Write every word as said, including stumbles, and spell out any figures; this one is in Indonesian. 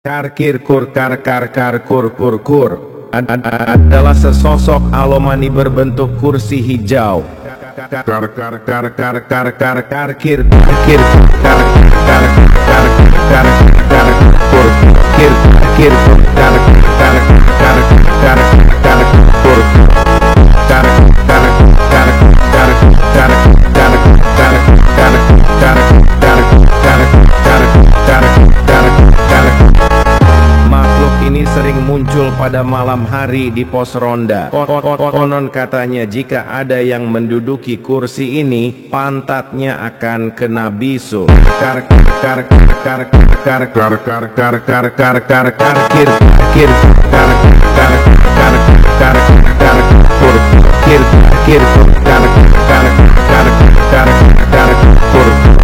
Karkir kur kar kar kar kur kur kur Ad- ad- adalah sesosok alomani berbentuk kursi hijau. Kar kar kar kar kar kar karkir kir kar kar kar kar kar kur kir kir kar kar kar kar kar kur kar kar kar kar kar kar kar kar kar kar kar kar kar kar. Makhluk ini sering muncul pada malam hari di pos ronda. Konon katanya jika ada yang menduduki kursi ini, pantatnya akan kena bisul. Kar kar kar kar kar kar kar kar kar kar kar kir kir kar kar kar kar kar kur kir kir kar kar kar kar kar kur